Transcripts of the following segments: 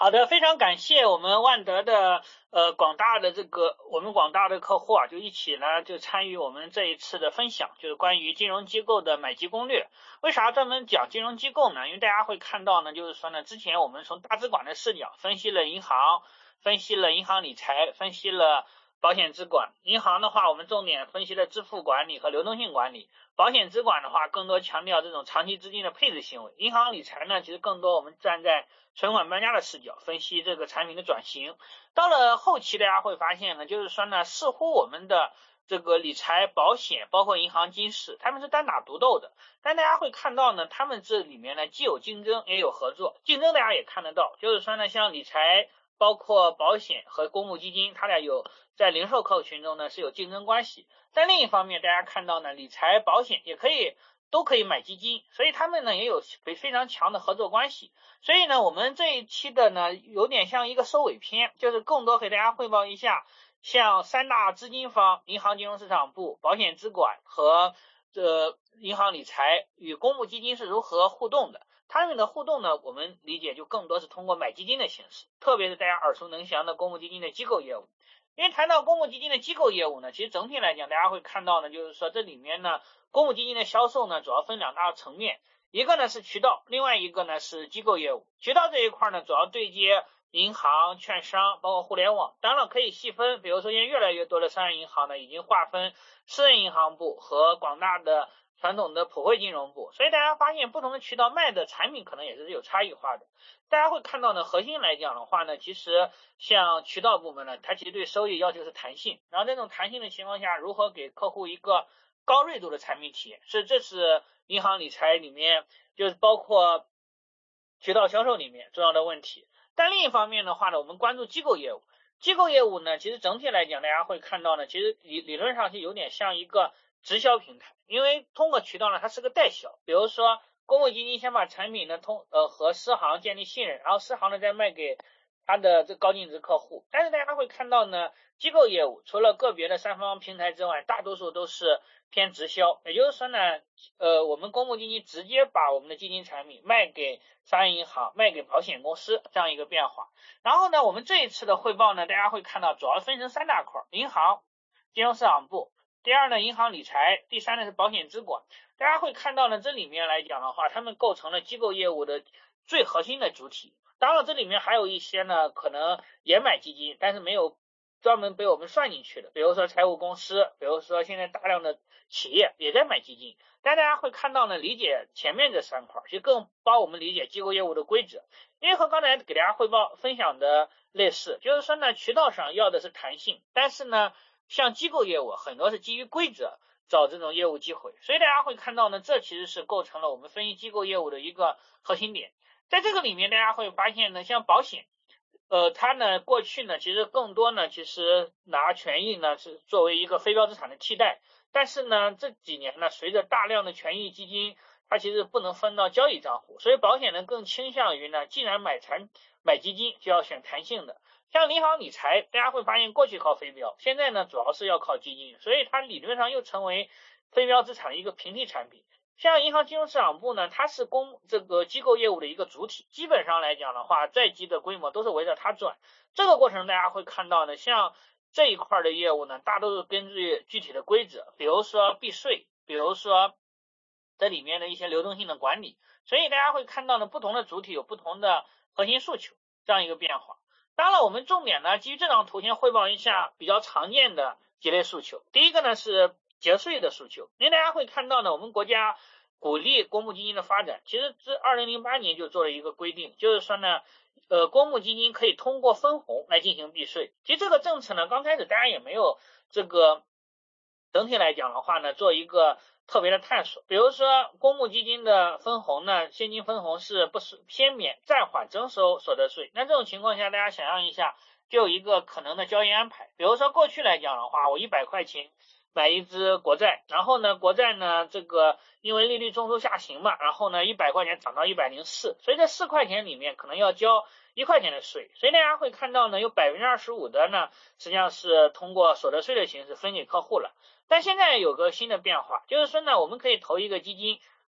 好的，非常感谢我们万德的广大的客户啊，就一起呢就参与我们这一次的分享，就是关于金融机构的买基攻略。为啥专门讲金融机构呢？因为大家会看到呢，就是说呢，之前我们从大资管的视角分析了银行，分析了银行理财，分析了保险资管。银行的话，我们重点分析了支付管理和流动性管理。保险资管的话，更多强调这种长期资金的配置行为。银行理财呢，其实更多我们站在存款专家的视角分析这个产品的转型。到了后期，大家会发现呢，就是说呢，似乎我们的这个理财、保险，包括银行、金市，他们是单打独斗的。但大家会看到呢，他们这里面呢，既有竞争，也有合作。竞争大家也看得到，就是说呢，像理财、包括保险和公募基金，它俩有在零售客户群中呢是有竞争关系。但另一方面，大家看到呢，理财、保险都可以买基金，所以他们呢也有非常强的合作关系。所以呢，我们这一期的呢有点像一个收尾篇，就是更多给大家汇报一下，像三大资金方，银行金融市场部、保险资管和银行理财与公募基金是如何互动的。他们的互动呢，我们理解就更多是通过买基金的形式，特别是大家耳熟能详的公募基金的机构业务。因为谈到公募基金的机构业务呢，其实整体来讲，大家会看到呢，就是说这里面呢，公募基金的销售呢，主要分两大层面，一个呢是渠道，另外一个呢是机构业务。渠道这一块呢，主要对接银行、券商，包括互联网。当然了，可以细分，比如说现在越来越多的商业银行呢，已经划分私人银行部和广大的传统的普惠金融部，所以大家发现不同的渠道卖的产品可能也是有差异化的。大家会看到呢，核心来讲的话呢，其实像渠道部门呢，它其实对收益要求是弹性，然后这种弹性的情况下，如何给客户一个高锐度的产品体验，这是银行理财里面就是包括渠道销售里面重要的问题。但另一方面的话呢，我们关注机构业务。机构业务呢，其实整体来讲，大家会看到呢，其实理论上是有点像一个直销平台，因为通过渠道呢，它是个代销。比如说公募基金先把产品呢和私行建立信任，然后私行呢再卖给他的这高净值客户。但是大家会看到呢，机构业务除了个别的三方平台之外，大多数都是偏直销。也就是说呢，我们公募基金直接把我们的基金产品卖给商业银行、卖给保险公司这样一个变化。然后呢，我们这一次的汇报呢，大家会看到主要分成三大块：银行、金融市场部。第二呢，银行理财；第三呢是保险资管。大家会看到呢，这里面来讲的话，他们构成了机构业务的最核心的主体。当然，这里面还有一些呢，可能也买基金，但是没有专门被我们算进去的，比如说财务公司，比如说现在大量的企业也在买基金。但大家会看到呢，理解前面这三块，其实更帮我们理解机构业务的规则。因为和刚才给大家汇报分享的类似，就是说呢，渠道上要的是弹性，但是呢，像机构业务很多是基于规则找这种业务机会，所以大家会看到呢，这其实是构成了我们分析机构业务的一个核心点。在这个里面，大家会发现呢，像保险，它呢过去呢，其实更多呢，其实拿权益呢是作为一个非标资产的替代，但是呢这几年呢，随着大量的权益基金，它其实不能分到交易账户，所以保险呢更倾向于呢，既然买基金就要选弹性的。像银行理财，大家会发现过去靠非标，现在呢主要是要靠基金，所以它理论上又成为非标资产的一个平替产品。像银行金融市场部呢，它是这个机构业务的一个主体，基本上来讲的话，在机的规模都是围着它转。这个过程大家会看到呢，像这一块的业务呢，大多是根据具体的规则，比如说避税，比如说这里面的一些流动性的管理，所以大家会看到呢，不同的主体有不同的核心诉求，这样一个变化。当然我们重点呢，基于这张图先汇报一下比较常见的几类诉求。第一个呢是节税的诉求，因为大家会看到呢，我们国家鼓励公募基金的发展，其实自2008年就做了一个规定，就是说呢，公募基金可以通过分红来进行避税。其实这个政策呢，刚开始大家也没有这个整体来讲的话呢，做一个特别的探索。比如说公募基金的分红呢，现金分红是不是先免暂缓征收所得税？那这种情况下，大家想象一下，就有一个可能的交易安排。比如说过去来讲的话，我100块钱买一只国债，然后呢，国债呢这个因为利率中枢下行嘛，然后呢100块钱涨到104，所以这4块钱里面可能要交1块钱的税，所以大家会看到呢，有25%的呢，实际上是通过所得税的形式分给客户了。但现在有个新的变化，就是说呢，我们可以投一个基金，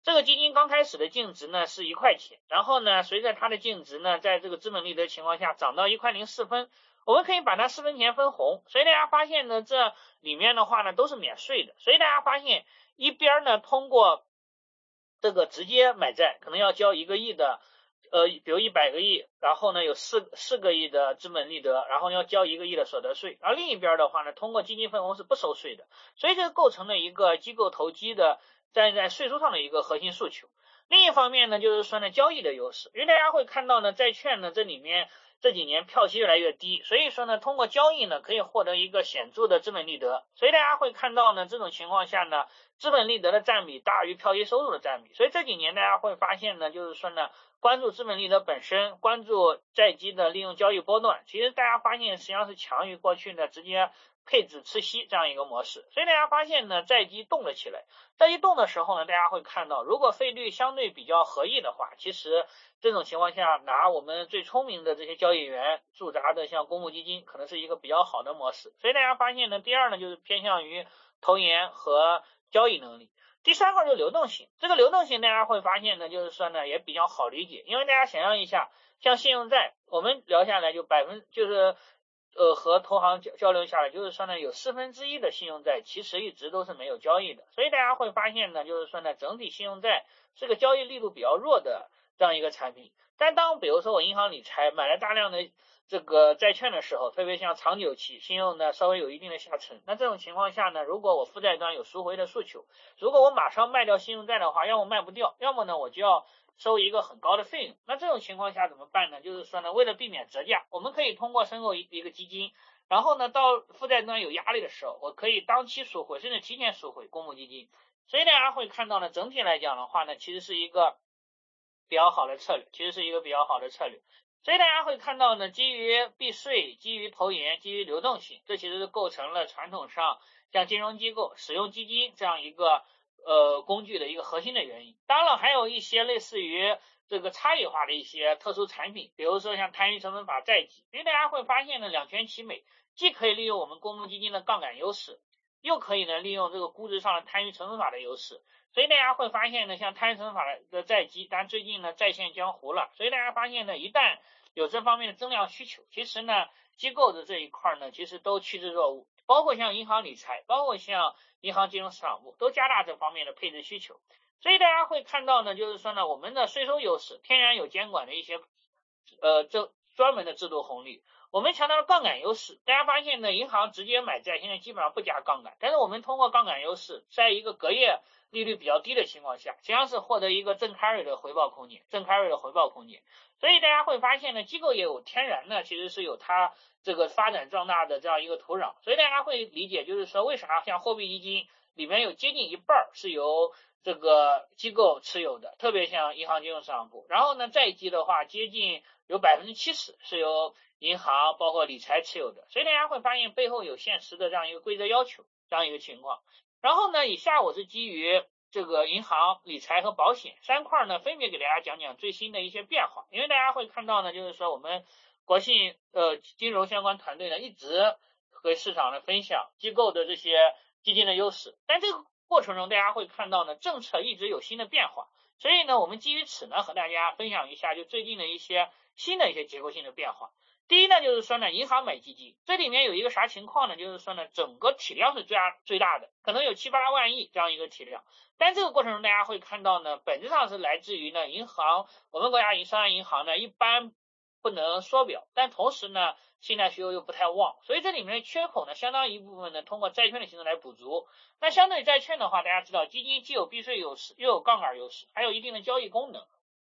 这个基金刚开始的净值呢是1块钱，然后呢随着它的净值呢在这个资本利得情况下涨到1.04块，我们可以把它4分钱分红，所以大家发现呢这里面的话呢都是免税的，所以大家发现一边呢通过这个直接买债可能要交1个亿的比如100个亿，然后呢有4个亿的资本利得，然后要交1个亿的所得税，而另一边的话呢通过基金分红是不收税的，所以这构成了一个机构投机的站在税收上的一个核心诉求。另一方面呢就是说呢交易的优势，因为大家会看到呢债券呢这里面这几年票息越来越低，所以说呢通过交易呢可以获得一个显著的资本利得，所以大家会看到呢这种情况下呢资本利得的占比大于票息收入的占比，所以这几年大家会发现呢就是说呢关注资本利得本身，关注债基的利用交易波段，其实大家发现实际上是强于过去呢直接配置吃息这样一个模式，所以大家发现呢债基动了起来，债基动的时候呢大家会看到如果费率相对比较合意的话，其实这种情况下拿我们最聪明的这些交易员驻扎的像公募基金可能是一个比较好的模式，所以大家发现呢第二呢就是偏向于投研和交易能力，第三个就是流动性，这个流动性大家会发现呢就是说呢也比较好理解，因为大家想象一下像信用债我们聊下来就和投行交流下来，就是说呢有1/4的信用债其实一直都是没有交易的，所以大家会发现呢就是说呢整体信用债是个交易力度比较弱的这样一个产品，但当比如说我银行理财买了大量的这个债券的时候，特别像长久期信用呢稍微有一定的下沉，那这种情况下呢如果我负债端有赎回的诉求，如果我马上卖掉信用债的话，要么卖不掉，要么呢我就要收一个很高的费用，那这种情况下怎么办呢？就是说呢为了避免折价，我们可以通过申购一个基金，然后呢到负债端有压力的时候，我可以当期赎回甚至提前赎回公募基金，所以大家会看到呢整体来讲的话呢其实是一个比较好的策略，所以大家会看到呢基于避税，基于投研，基于流动性，这其实是构成了传统上像金融机构使用基金这样一个工具的一个核心的原因。当然了还有一些类似于这个差异化的一些特殊产品，比如说像摊余成本法债基，因为大家会发现呢两全其美，既可以利用我们公募基金的杠杆优势，又可以呢利用这个估值上的摊余成本法的优势，所以大家会发现呢像摊余成本法的债基，但最近呢再现江湖了，所以大家发现呢一旦有这方面的增量需求，其实呢机构的这一块呢其实都趋之若鹜，包括像银行理财，包括像银行金融市场部都加大这方面的配置需求，所以大家会看到呢就是说呢我们的税收优势天然有监管的一些这专门的制度红利，我们强调了杠杆优势，大家发现呢银行直接买债现在基本上不加杠杆，但是我们通过杠杆优势在一个隔夜利率比较低的情况下，实际上是获得一个正 carry 的回报空间，所以大家会发现呢机构业务天然呢其实是有它这个发展壮大的这样一个土壤，所以大家会理解就是说为啥像货币基金里面有接近一半是由这个机构持有的，特别像银行金融市场部，然后呢债基的话接近有70%是由银行包括理财持有的，所以大家会发现背后有现实的这样一个规则要求这样一个情况。然后呢以下我是基于这个银行理财和保险三块呢分别给大家讲讲最新的一些变化，因为大家会看到呢就是说我们国信金融相关团队呢一直和市场的分享机构的这些基金的优势，但这个过程中大家会看到呢政策一直有新的变化，所以呢我们基于此呢和大家分享一下就最近的一些新的一些结构性的变化。第一呢就是说呢银行买基金，这里面有一个啥情况呢，就是说呢整个体量是最大的，可能有7-8万亿这样一个体量，但这个过程中大家会看到呢本质上是来自于呢银行，我们国家商业银行呢一般不能缩表，但同时呢信贷需求又不太旺，所以这里面的缺口呢相当一部分呢通过债券的形式来补足。那相对债券的话，大家知道基金既有避税优势又有杠杆优势，还有一定的交易功能，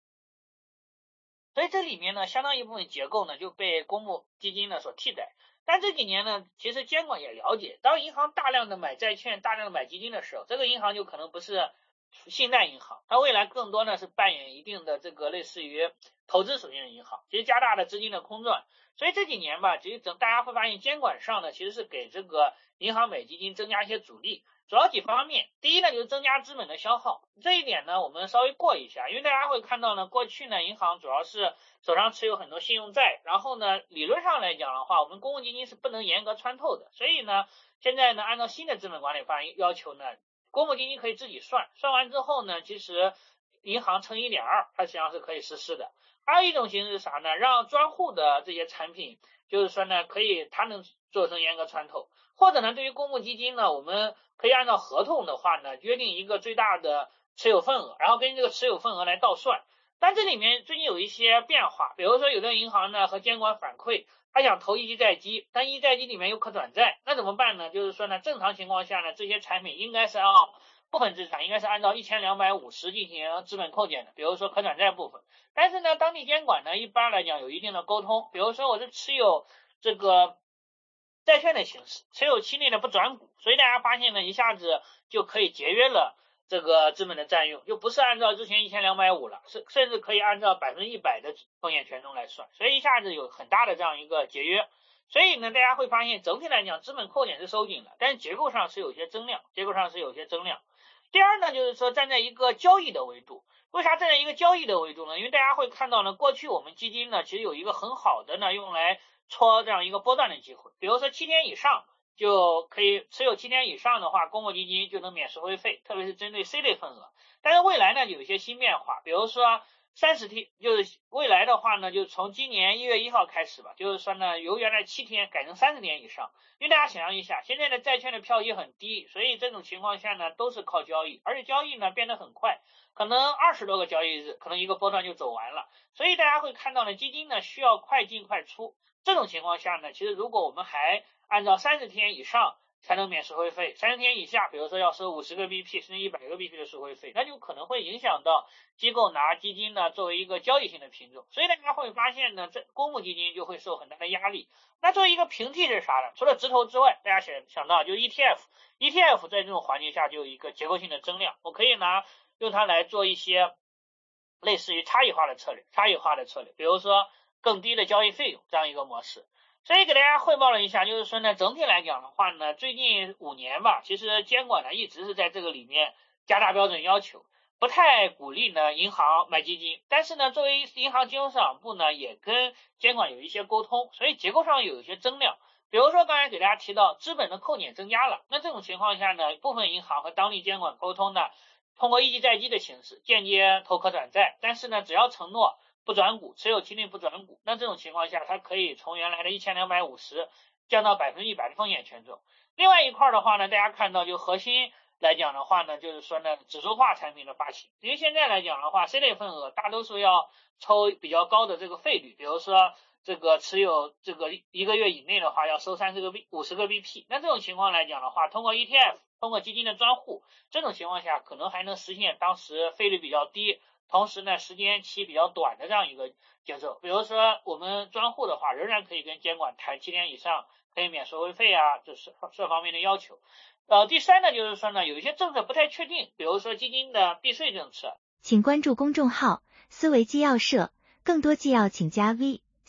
所以这里面呢相当一部分结构呢就被公募基金呢所替代。但这几年呢其实监管也了解，当银行大量的买债券大量的买基金的时候，这个银行就可能不是信贷银行，它未来更多呢是扮演一定的这个类似于投资属性的银行，其实加大了资金的空转。所以这几年吧，其实大家会发现监管上呢其实是给这个银行买基金增加一些阻力，主要几方面。第一呢就是增加资本的消耗，这一点呢我们稍微过一下，因为大家会看到呢过去呢银行主要是手上持有很多信用债，然后呢理论上来讲的话我们公募基金是不能严格穿透的，所以呢现在呢按照新的资本管理法要求呢公募基金可以自己算完之后呢，其实银行乘 1.2 它实际上是可以实施的。还有一种形式是啥呢？让专户的这些产品，就是说呢，它能做成严格穿透，或者呢，对于公募基金呢，我们可以按照合同的话呢，约定一个最大的持有份额，然后根据这个持有份额来倒算。但这里面最近有一些变化，比如说有的银行呢和监管反馈，他想投一级债基，但一级债基里面有可转债，那怎么办呢？就是说呢，正常情况下呢，这些产品应该是按部分资产应该是按照1250进行资本扣减的，比如说可转债部分。但是呢，当地监管呢一般来讲有一定的沟通，比如说我是持有这个债券的形式，持有期内的不转股，所以大家发现呢，一下子就可以节约了这个资本的占用，就不是按照之前1250了，甚至可以按照100%的风险权重来算，所以一下子有很大的这样一个节约。所以呢，大家会发现整体来讲，资本扣减是收紧了，但是结构上是有些增量，第二呢，就是说站在一个交易的维度，为啥站在一个交易的维度呢？因为大家会看到呢，过去我们基金呢，其实有一个很好的呢，用来戳这样一个波段的机会，比如说7天以上就可以持有7天以上的话，公募基金就能免赎回费，特别是针对 C 类份额。但是未来呢，有一些新变化，比如说30天，就是未来的话呢，就从今年1月1号开始吧，就是说呢，由原来7天改成30天以上。因为大家想象一下，现在的债券的票息很低，所以这种情况下呢，都是靠交易，而且交易呢变得很快，可能20多个交易日，可能一个波段就走完了。所以大家会看到呢，基金呢需要快进快出。这种情况下呢，其实如果我们还按照30天以上才能免赎回费，30天以下，比如说要收50个 BP 甚至100个 BP 的赎回费，那就可能会影响到机构拿基金呢作为一个交易性的品种，所以大家会发现呢，这公募基金就会受很大的压力。那作为一个平替是啥呢？除了直投之外，大家想到就是 ETF 在这种环境下就有一个结构性的增量，我可以用它来做一些类似于差异化的策略，比如说更低的交易费用这样一个模式。所以给大家汇报了一下，就是说呢，整体来讲的话呢，最近5年吧，其实监管呢一直是在这个里面加大标准要求，不太鼓励呢银行买基金，但是呢，作为银行金融市场部呢，也跟监管有一些沟通，所以结构上有一些增量。比如说刚才给大家提到资本的扣减增加了，那这种情况下呢，部分银行和当地监管沟通呢，通过一级债基的形式间接投可转债，但是呢，只要承诺不转股，持有期内不转股，那这种情况下，它可以从原来的1250降到100%的风险权重。另外一块的话呢，大家看到就核心来讲的话呢，就是说呢，指数化产品的发行，因为现在来讲的话 ，C 类份额大多数要抽比较高的这个费率，比如说这个持有这个1个月以内的话，要收50个 BP。那这种情况来讲的话，通过 ETF， 通过基金的专户，这种情况下可能还能实现当时费率比较低，同时呢，时间期比较短的这样一个节奏。比如说我们专户的话，仍然可以跟监管谈7天以上可以免赎回费啊，就是这方面的要求。第三呢，就是说呢，有一些政策不太确定，比如说基金的避税政策。 请关注公众号思维纪要社，更多纪要请加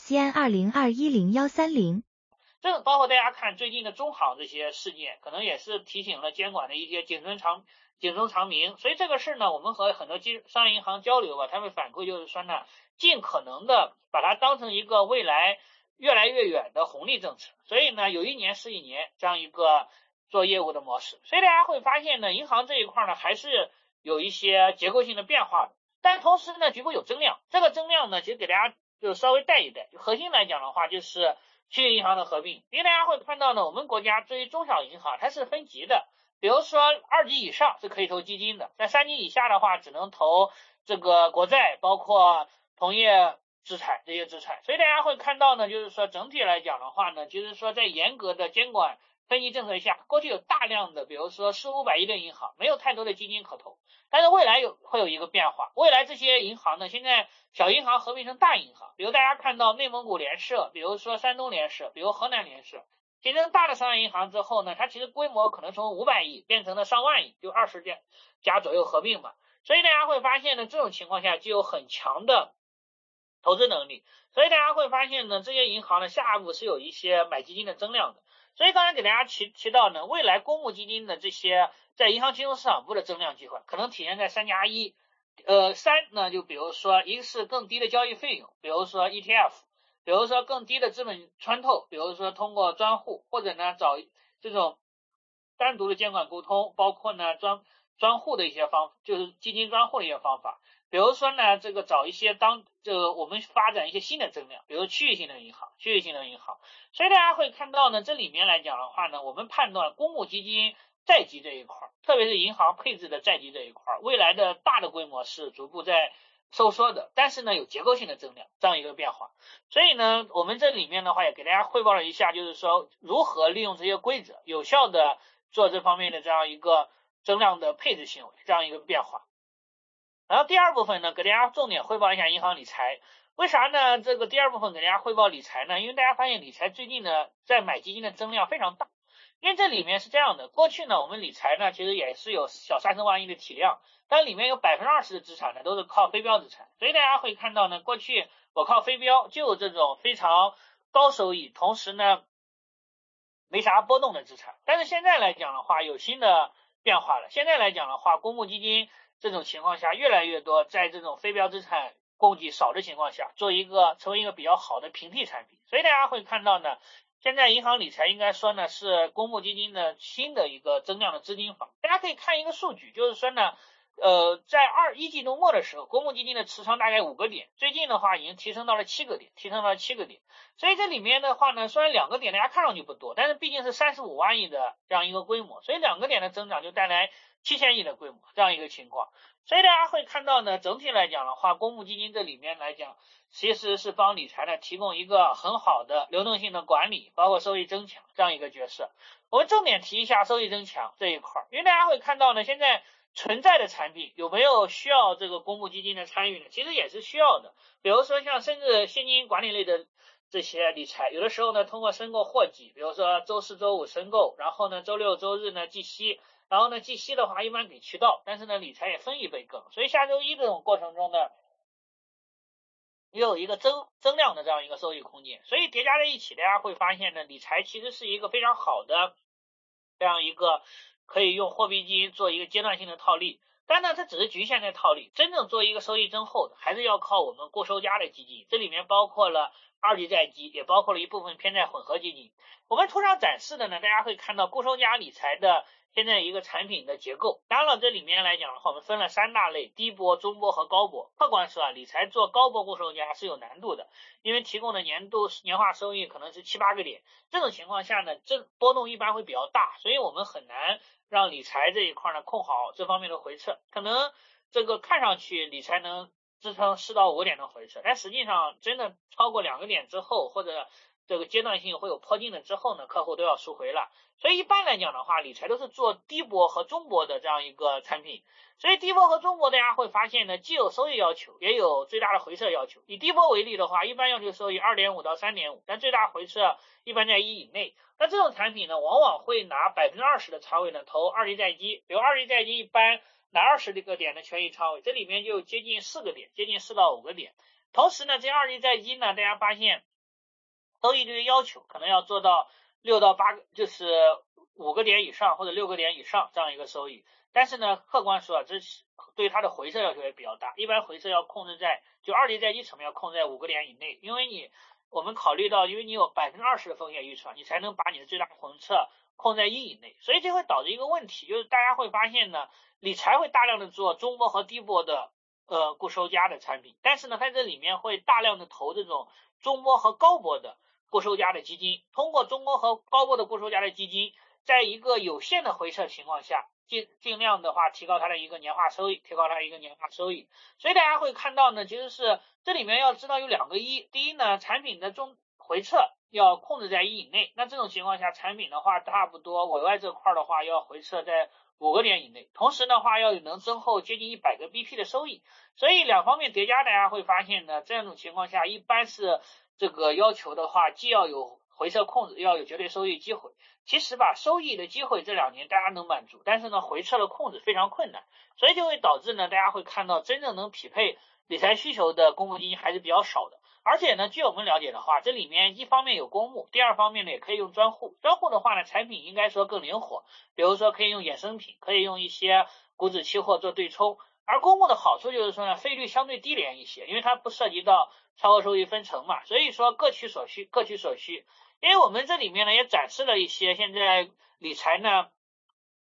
VCN20210130。 这个包括大家看最近的中行这些事件，可能也是提醒了监管的一些警钟长鸣。所以这个事呢，我们和很多商业银行交流吧，他们反馈就是说呢，尽可能的把它当成一个未来越来越远的红利政策。所以呢，有1年是1年这样一个做业务的模式。所以大家会发现呢，银行这一块呢还是有一些结构性的变化的，但同时呢，局部有增量。这个增量呢，其实给大家就稍微带一带。就核心来讲的话，就是区域银行的合并。因为大家会看到呢，我们国家对于中小银行它是分级的，比如说2级以上是可以投基金的，在3级以下的话只能投这个国债，包括同业资产这些资产。所以大家会看到呢，就是说整体来讲的话呢，就是说在严格的监管分级政策下，过去有大量的比如说400-500亿的银行，没有太多的基金可投。但是未来会有一个变化，未来这些银行呢，现在小银行合并成大银行，比如大家看到内蒙古联社，比如说山东联社，比如河南联社，形成大的商业银行之后呢，它其实规模可能从500亿变成了上万亿，就20家左右合并嘛。所以大家会发现呢，这种情况下具有很强的投资能力，所以大家会发现呢，这些银行呢下一步是有一些买基金的增量的。所以刚才给大家提到呢，未来公募基金的这些在银行金融市场部的增量计划，可能体现在3+1。3呢，就比如说一个是更低的交易费用，比如说 ETF， 比如说更低的资本穿透，比如说通过专户，或者呢找这种单独的监管沟通，包括呢专户的一些就是基金专户的一些方法。比如说呢，这个找一些我们发展一些新的增量，比如区域性的银行。所以大家会看到呢，这里面来讲的话呢，我们判断公募基金债基这一块，特别是银行配置的债基这一块，未来的大的规模是逐步在收缩的，但是呢有结构性的增量这样一个变化。所以呢，我们这里面的话也给大家汇报了一下，就是说如何利用这些规则，有效的做这方面的这样一个增量的配置行为，这样一个变化。然后第二部分呢，给大家重点汇报一下银行理财。为啥呢？这个第二部分给大家汇报理财呢？因为大家发现理财最近呢，在买基金的增量非常大。因为这里面是这样的，过去呢，我们理财呢，其实也是有小30万亿的体量，但里面有20%的资产呢，都是靠非标资产。所以大家会看到呢，过去我靠非标就有这种非常高收益，同时呢，没啥波动的资产。但是现在来讲的话，有新的变化了。现在来讲的话，公募基金这种情况下越来越多，在这种非标资产供给少的情况下，成为一个比较好的平替产品。所以大家会看到呢，现在银行理财应该说呢是公募基金的新的一个增量的资金方。大家可以看一个数据，就是说呢，在一季度末的时候，公募基金的持仓大概5个点，最近的话已经提升到了7个点，所以这里面的话呢，虽然2个点大家看上去不多，但是毕竟是35万亿的这样一个规模，所以2个点的增长就带来7000亿的规模这样一个情况。所以大家会看到呢，整体来讲的话，公募基金这里面来讲，其实是帮理财呢提供一个很好的流动性的管理，包括收益增强这样一个角色。我们重点提一下收益增强这一块，因为大家会看到呢，现在存在的产品有没有需要这个公募基金的参与呢？其实也是需要的。比如说像甚至现金管理类的这些理财，有的时候呢通过申购货基，比如说周4周5申购，然后呢周6周日呢计息，然后呢计息的话一般给渠道，但是呢理财也分一杯羹，所以下周一这种过程中呢，也有一个增量的这样一个收益空间。所以叠加在一起，大家会发现呢，理财其实是一个非常好的这样一个可以用货币基金做一个阶段性的套利。但呢，它只是局限在套利，真正做一个收益增厚的，还是要靠我们固收加的基金，这里面包括了二级债基，也包括了一部分偏债混合基金。我们图上展示的呢，大家会看到固收加理财的现在一个产品的结构。当然了，这里面来讲的话，我们分了3大类，低波、中波和高波。客观说理财做高波固收加是有难度的，因为提供的年化收益可能是7、8个点，这种情况下呢，这波动一般会比较大，所以我们很难让理财这一块呢控好这方面的回撤。可能这个看上去理财能支撑4到5个点的回撤，但实际上真的超过2个点之后，或者这个阶段性会有颇进的之后呢，客户都要赎回了。所以一般来讲的话，理财都是做低波和中波的这样一个产品。所以低波和中波大家会发现呢，既有收益要求，也有最大的回撤要求。以低波为例的话，一般要求收益 2.5 到 3.5， 但最大回撤一般在1以内。那这种产品呢，往往会拿 20% 的仓位呢投二级债基，比如二级债基一般拿20个点的权益仓位，这里面就接近4个点，接近4到5个点。同时呢，这二级债基呢，大家发现收益率要求可能要做到6到8个，就是5个点以上或者6个点以上这样一个收益。但是呢，客观说这对它的回撤要求也比较大，一般回撤要控制在就二级债基层面要控制在5个点以内，因为我们考虑到，因为你有 20% 的风险预测，你才能把你的最大回撤控在1以内，所以这会导致一个问题，就是大家会发现呢，理财会大量的做中波和低波的固收加的产品，但是呢，它这里面会大量的投这种中波和高波的固收加的基金，通过中波和高波的固收加的基金，在一个有限的回撤情况下，尽量的话提高它的一个年化收益，所以大家会看到呢，其实是这里面要知道有2个一，第一呢，产品的回撤要控制在1以内，那这种情况下，产品的话差不多委外这块的话要回撤在5个点以内，同时的话要能增厚接近100个 BP 的收益，所以2方面叠加，大家会发现呢，这种情况下一般是这个要求的话，既要有回撤控制，要有绝对收益机会。其实吧，收益的机会这2年大家能满足，但是呢，回撤的控制非常困难，所以就会导致呢，大家会看到真正能匹配理财需求的公募基金还是比较少的。而且呢，据我们了解的话，这里面一方面有公募，第二方面呢也可以用专户。专户的话呢，产品应该说更灵活，比如说可以用衍生品，可以用一些股指期货做对冲。而公募的好处就是说呢，费率相对低廉一些，因为它不涉及到超额收益分成嘛，所以说各取所需。因为我们这里面呢也展示了一些现在理财呢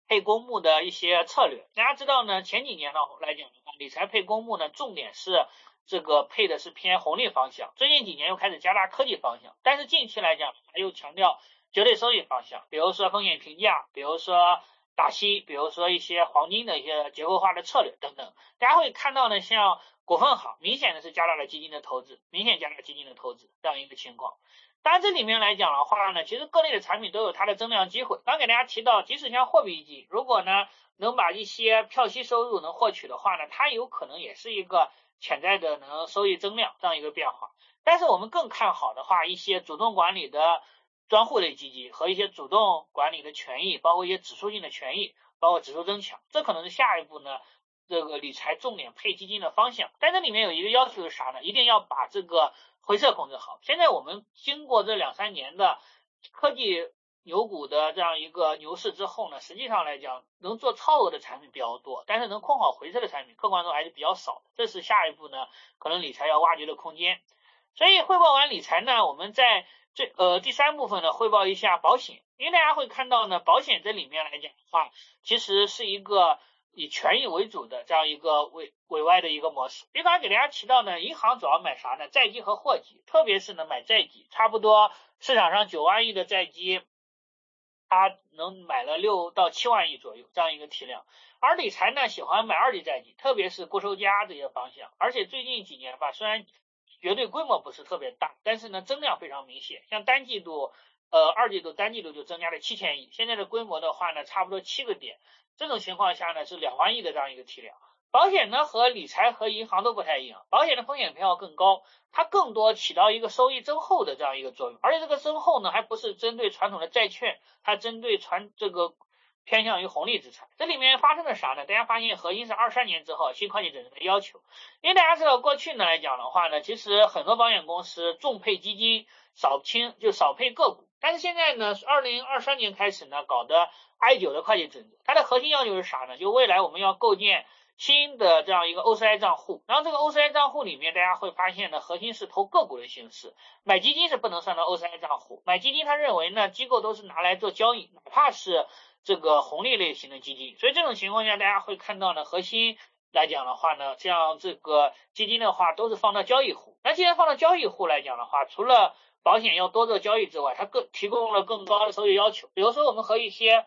配公募的一些策略。大家知道呢，前几年呢来讲的话，理财配公募呢，重点是这个配的是偏红利方向，最近几年又开始加大科技方向，但是近期来讲还又强调绝对收益方向，比如说风险评价，比如说打息，比如说一些黄金的一些结构化的策略等等。大家会看到呢，像股份好，明显的是加大了基金的投资，明显加大基金的投资这样一个情况。当然这里面来讲的话呢，其实各类的产品都有它的增量机会。刚给大家提到，即使像货币基金，如果呢能把一些票息收入能获取的话呢，它有可能也是一个潜在的能收益增量这样一个变化。但是我们更看好的话，一些主动管理的专户类基金和一些主动管理的权益，包括一些指数性的权益，包括指数增强，这可能是下一步呢这个理财重点配基金的方向。但这里面有一个要求是啥呢？一定要把这个回撤控制好。现在我们经过这2-3年的科技牛股的这样一个牛市之后呢，实际上来讲能做超额的产品比较多，但是能控好回撤的产品客观中还是比较少的，这是下一步呢可能理财要挖掘的空间。所以汇报完理财呢，我们在第3部分呢汇报一下保险。因为大家会看到呢，保险这里面来讲的话，其实是一个以权益为主的这样一个委外的一个模式。因为刚才给大家提到呢，银行主要买啥呢？债基和货基，特别是呢买债基，差不多市场上9万亿的债基，它能买了6到7万亿左右这样一个体量。而理财呢喜欢买2级债基，特别是固收加这些方向。而且最近几年吧，虽然绝对规模不是特别大，但是呢增量非常明显。像2季度单季度就增加了7000亿，现在的规模的话呢，差不多7个点。这种情况下呢，是2万亿的这样一个体量。保险呢和理财和银行都不太一样，保险的风险偏好更高，它更多起到一个收益增厚的这样一个作用。而且这个增厚呢，还不是针对传统的债券，它针对这个偏向于红利资产。这里面发生了啥呢？大家发现核心是23年之后新会计准则的要求。因为大家知道过去呢来讲的话呢，其实很多保险公司重配基金，少配个股。但是现在呢2023年开始呢搞的 I9 的会计准则，它的核心要求是啥呢？就未来我们要构建新的这样一个 OCI 账户，然后这个 OCI 账户里面大家会发现呢，核心是投个股的形式，买基金是不能算到 OCI 账户。买基金他认为呢，机构都是拿来做交易，哪怕是这个红利类型的基金。所以这种情况下大家会看到呢，核心来讲的话呢，像这个基金的话都是放到交易户。那既然放到交易户来讲的话，除了保险要多做交易之外，它提供了更高的收益要求。比如说我们和一些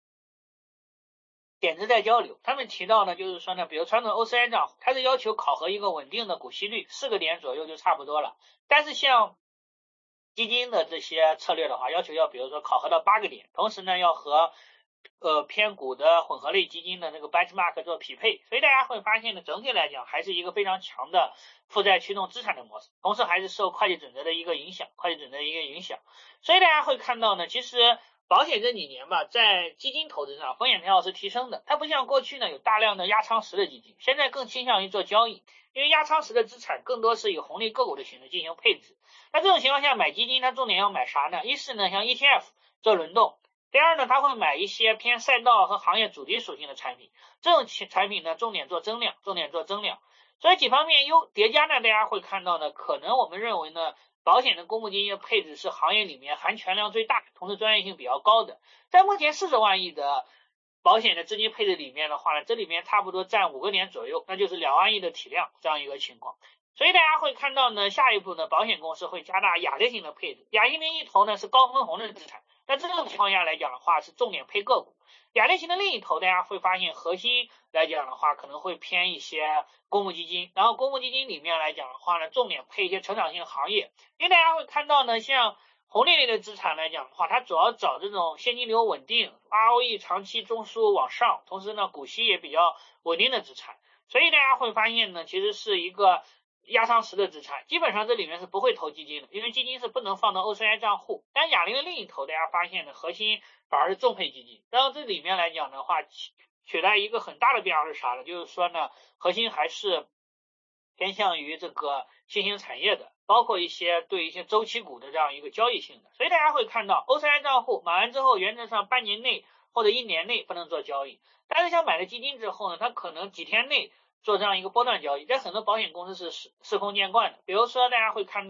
点子在交流，他们提到呢，就是说呢，比如传统 OCI 账户，它是要求考核一个稳定的股息率，4个点左右就差不多了。但是像基金的这些策略的话，要求要比如说考核到8个点，同时呢要和偏股的混合类基金的那个 benchmark 做匹配。所以大家会发现呢，整体来讲还是一个非常强的负债驱动资产的模式，同时还是受会计准则的一个影响，所以大家会看到呢，其实保险这几年吧，在基金投资上风险偏好是提升的，它不像过去呢有大量的压仓时的基金，现在更倾向于做交易。因为压仓时的资产更多是以红利个股的形式进行配置。那这种情况下买基金，它重点要买啥呢？一是呢像 ETF 做轮动，第二呢，它会买一些偏赛道和行业主题属性的产品，这种产品呢重点做增量。所以几方面叠加呢，大家会看到呢，可能我们认为呢，保险的公募基金的配置是行业里面含权量最大，同时专业性比较高的。在目前40万亿的保险的资金配置里面的话呢，这里面差不多占5个点左右，那就是2万亿的体量这样一个情况。所以大家会看到呢，下一步呢，保险公司会加大亚类型的配置。亚型的一头呢是高分红的资产，那这种情况下来讲的话，是重点配个股。亚类型的另一头，大家会发现核心来讲的话，可能会偏一些公募基金，然后公募基金里面来讲的话呢，重点配一些成长性行业。因为大家会看到呢，像红利类的资产来讲的话，它主要找这种现金流稳定、ROE 长期中枢往上，同时呢股息也比较稳定的资产。所以大家会发现呢，其实是一个压仓时的资产，基本上这里面是不会投基金的，因为基金是不能放到 OCI 账户。但亚龄的另一头，大家发现呢，核心反而是重配基金。然后这里面来讲的话，取代一个很大的变化是啥呢？就是说呢，核心还是偏向于这个新兴产业的，包括对一些周期股的这样一个交易性的。所以大家会看到 OCI 账户买完之后，原则上半年内或者1年内不能做交易，但是像买了基金之后呢，它可能几天内做这样一个波段交易，在很多保险公司是司空见惯的。比如说大家会看到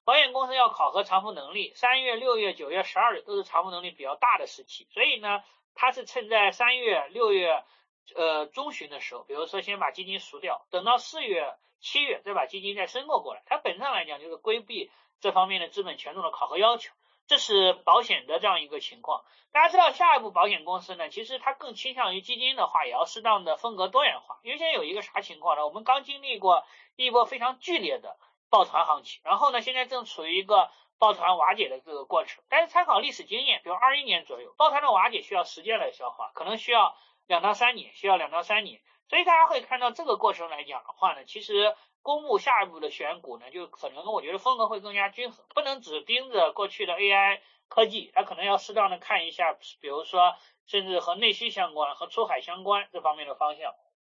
保险公司要考核偿付能力，3月、6月、9月、12月都是偿付能力比较大的时期，所以呢，它是趁在3月、6月中旬的时候，比如说先把基金赎掉，等到4月、7月再把基金再申购过来，它本质上来讲就是规避这方面的资本权重的考核要求，这是保险的这样一个情况。大家知道下一步保险公司呢，其实它更倾向于基金的话也要适当的风格多元化，因为现在有一个啥情况呢，我们刚经历过一波非常剧烈的抱团行情，然后呢现在正处于一个抱团瓦解的这个过程，但是参考历史经验，比如21年左右，抱团的瓦解需要时间来消化，可能需要2到3年，所以大家会看到这个过程来讲的话呢，其实公募下一步的选股呢，就可能我觉得风格会更加均衡，不能只盯着过去的 AI 科技，它可能要适当的看一下，比如说甚至和内需相关、和出海相关这方面的方向。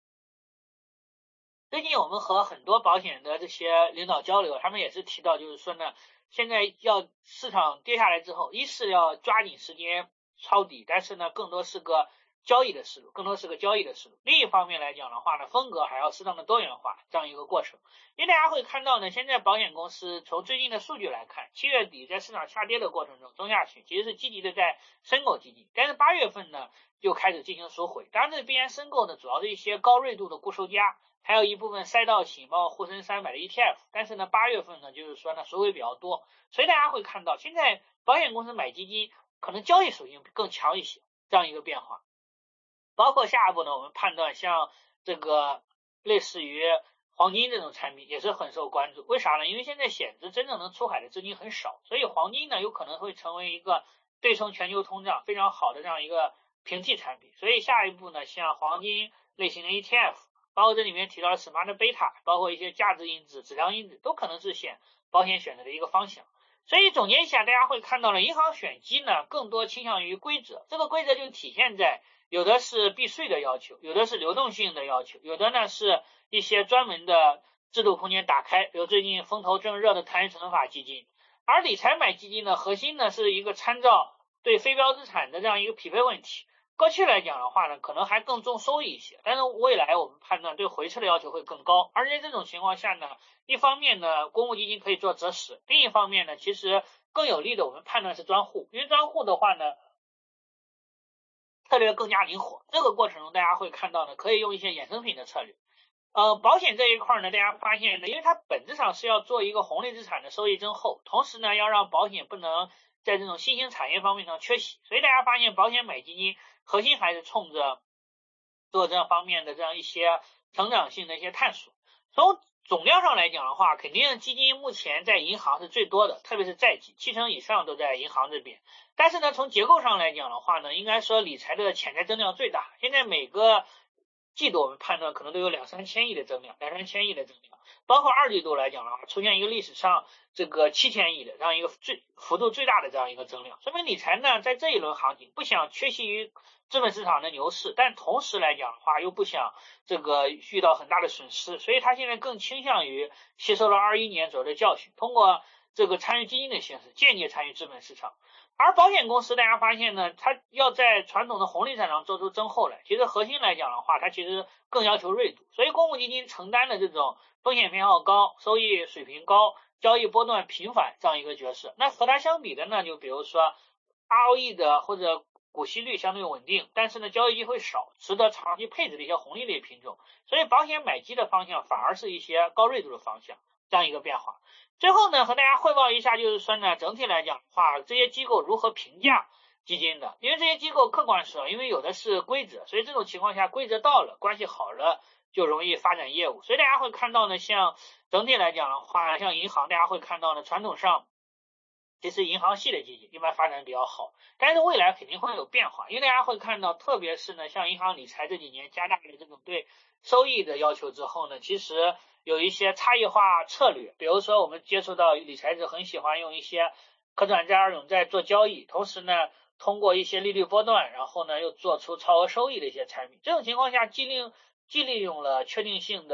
最近我们和很多保险的这些领导交流，他们也是提到，就是说呢，现在要市场跌下来之后，一是要抓紧时间抄底，但是呢，更多是个交易的思路。另一方面来讲的话呢，风格还要适当的多元化这样一个过程。因为大家会看到呢，现在保险公司从最近的数据来看，7月底在市场下跌的过程中，中下旬其实是积极的在申购基金，但是8月份呢就开始进行赎回。当然这边申购呢主要是一些高锐度的固收加，还有一部分赛道型包括沪深300的 ETF， 但是呢8月份呢就是说呢赎回比较多，所以大家会看到现在保险公司买基金可能交易属性更强一些这样一个变化。包括下一步呢，我们判断像这个类似于黄金这种产品也是很受关注。为啥呢？因为现在显示真正能出海的资金很少，所以黄金呢有可能会成为一个对冲全球通胀非常好的这样一个平替产品。所以下一步呢，像黄金类型的 ETF， 包括这里面提到的 Smart Beta， 包括一些价值因子、质量因子，都可能是保险选择的一个方向。所以总结一下，大家会看到了银行选基呢更多倾向于规则，这个规则就体现在有的是避税的要求，有的是流动性的要求，有的呢是一些专门的制度空间打开，比如最近风头正热的碳权法基金。而理财买基金呢，核心呢是一个参照对非标资产的这样一个匹配问题。过去来讲的话呢，可能还更重收益一些，但是未来我们判断对回撤的要求会更高。而在这种情况下呢，一方面呢公募基金可以做择时，另一方面呢其实更有利的我们判断是专户，因为专户的话呢策略更加灵活，这个过程中大家会看到呢，可以用一些衍生品的策略。保险这一块呢，大家发现呢，因为它本质上是要做一个红利资产的收益增厚，同时呢，要让保险不能在这种新兴产业方面上缺席，所以大家发现保险买基金核心还是冲着做这方面的这样一些成长性的一些探索。从总量上来讲的话，肯定基金目前在银行是最多的，特别是债基，70%以上都在银行这边。但是呢，从结构上来讲的话呢，应该说理财的潜在增量最大。现在每个季度我们判断可能都有2-3千亿的增量，包括二季度来讲的话，出现一个历史上这个7000亿的这样一个幅度最大的这样一个增量，说明理财呢在这一轮行情不想缺席于资本市场的牛市，但同时来讲的话又不想这个遇到很大的损失，所以他现在更倾向于吸收了21年左右的教训，通过这个参与基金的形式间接参与资本市场。而保险公司大家发现呢，它要在传统的红利资产上做出增厚来，其实核心来讲的话，它其实更要求锐度，所以公募基金承担的这种风险偏好高、收益水平高、交易波段频繁这样一个角色。那和它相比的呢，就比如说 ROE 的或者股息率相对稳定，但是呢交易机会少，值得长期配置的一些红利类品种，所以保险买基的方向反而是一些高锐度的方向，这样一个变化。最后呢，和大家汇报一下，就是说呢，整体来讲的话，这些机构如何评价基金的？因为这些机构客观说，因为有的是规则，所以这种情况下规则到了，关系好了就容易发展业务。所以大家会看到呢，像整体来讲的话，像银行，大家会看到呢，传统上其实银行系的基金一般发展比较好，但是未来肯定会有变化，因为大家会看到，特别是呢，像银行理财这几年加大了这种对收益的要求之后呢，其实有一些差异化策略，比如说我们接触到理财者很喜欢用一些可转债、永债做交易，同时呢通过一些利率波段，然后呢又做出超额收益的一些产品。这种情况下既利用了确定性的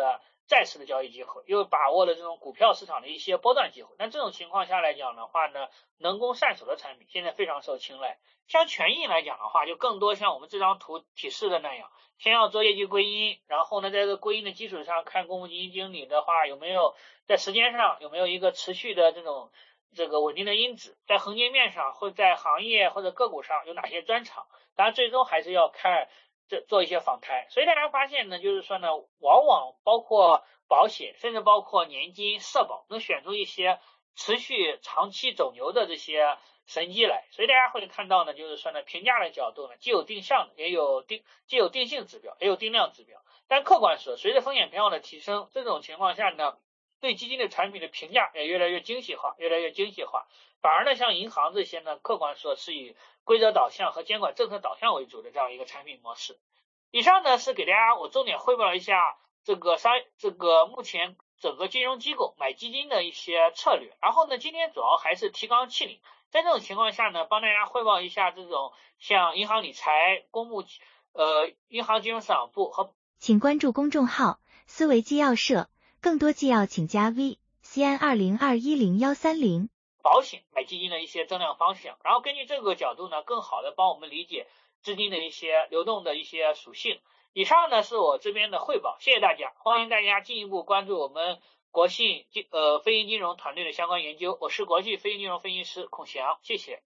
债市的交易机会，又把握了这种股票市场的一些波段机会。那这种情况下来讲的话呢，能攻善守的产品现在非常受青睐。像权益来讲的话，就更多像我们这张图提示的那样，先要做业绩归因，然后呢，在这个归因的基础上看公募基金经理的话有没有在时间上有没有一个持续的这个稳定的因子，在横截面上或在行业或者个股上有哪些专长，当然最终还是要看做一些访谈。所以大家发现呢，就是说呢，往往包括保险甚至包括年金社保能选出一些持续长期走牛的这些神机来。所以大家会看到呢，就是说呢，评价的角度呢，既有定向的，既有定性指标，也有定量指标。但客观说，随着风险偏好的提升，这种情况下呢，对基金的产品的评价也越来越精细化。反而呢，像银行这些呢，客观说是以规则导向和监管政策导向为主的这样一个产品模式。以上呢是给大家我重点汇报了一下这个目前整个金融机构买基金的一些策略。然后呢，今天主要还是提纲挈领，在这种情况下呢，帮大家汇报一下这种像银行理财、公募、银行金融市场部和。 请关注公众号思维纪要社，更多纪要请加 VCN20210130。 保险买基金的一些增量方向，然后根据这个角度呢，更好的帮我们理解资金的一些流动的一些属性。以上呢是我这边的汇报，谢谢大家，欢迎大家进一步关注我们国信非银金融团队的相关研究。我是国际非银金融分析师孔祥，谢谢。